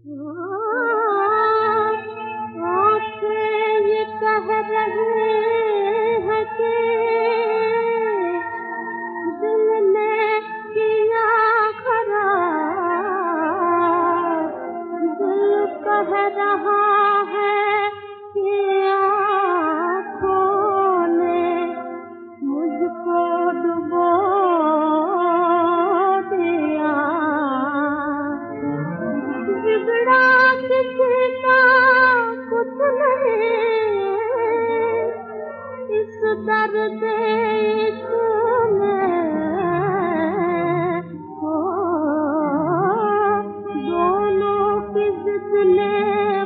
आँखें ये कह रही हैं कि दिल ने किया खराब, दिल कह रहा है कि आँखों ने मुझको डुबो दिया। बिगड़ा किसी का कुछ नहीं, इस दर्द इश्क में हो, दोनों की जिद ने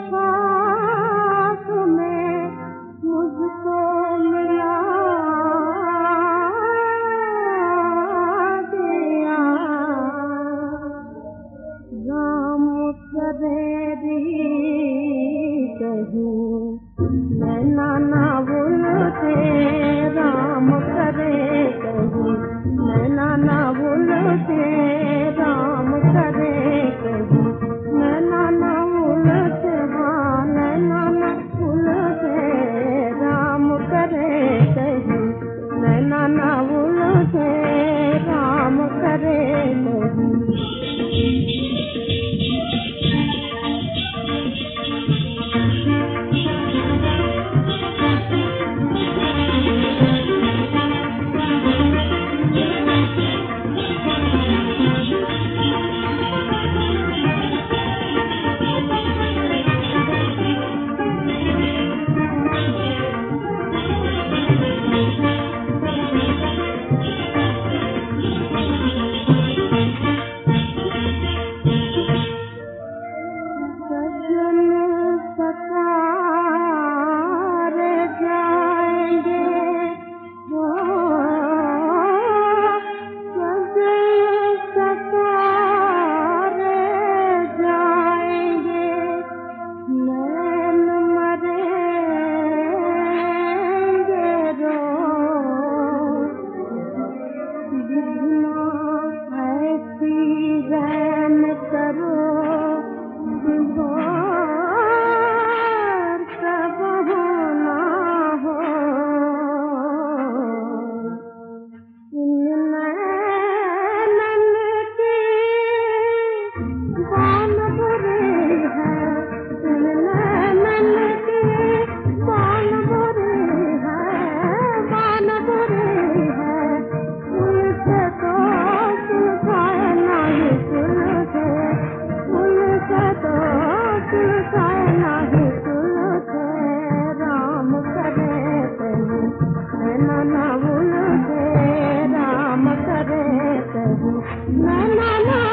पास में मुझको मिला दिया। राम करेरी कहीं नैना ना भूलते, राम करे कहीं नैना ना भूलते, राम करे कहीं नैना ना भूलते, हाँ नैना ना भूलते, राम करे कहीं नैना ना भूलते, राम करे कहीं। ना भूलते, राम करे कहीं नैना ना